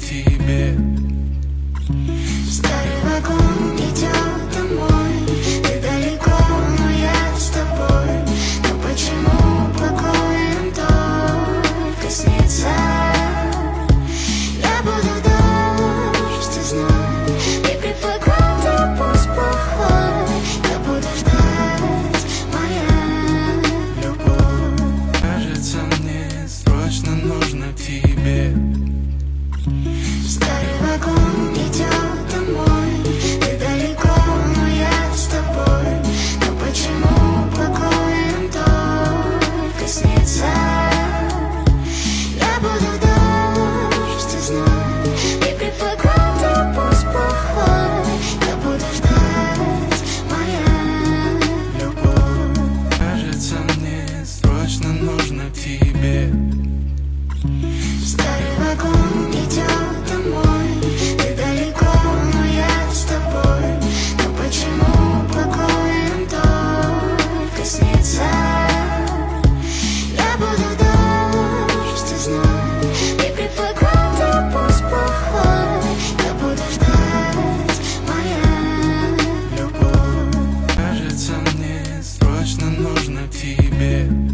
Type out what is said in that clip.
тебе. Старый вагон идет домой, ты далеко, но я с тобой. Но почему покой нам только снится? Я буду дождь, ты знай, и предпокой ты пусть плохой. Я буду ждать, моя любовь. Кажется, мне срочно нужно к тебе. Старый вагон идет домой, ты далеко, но я с тобой. Но почему покой нам только снится? Я буду дождь, ты знай, и предпокой ты пусть плохой. Я буду ждать, моя любовь. Кажется, мне срочно нужно к тебе. Старый вагон идет домой, ты далеко, но я с тобой. Но почему покой нам только снится? Я буду дождь, ты знай, и предпокой ты пусть плохой. Я буду ждать, моя любовь. Кажется, мне срочно нужно к тебе.